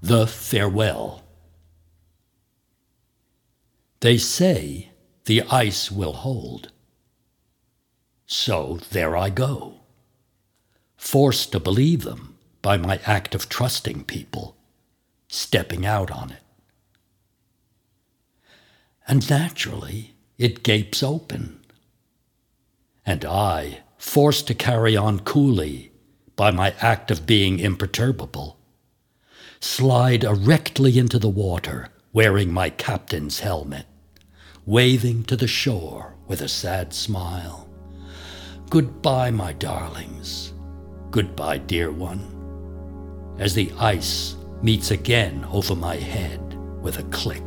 The Farewell. They say the ice will hold. So there I go, forced to believe them by my act of trusting people, stepping out on it. And naturally, it gapes open. And I, forced to carry on coolly by my act of being imperturbable, slide erectly into the water wearing my captain's helmet, waving to the shore with a sad smile. Goodbye, my darlings. Goodbye, dear one. As the ice meets again over my head with a click.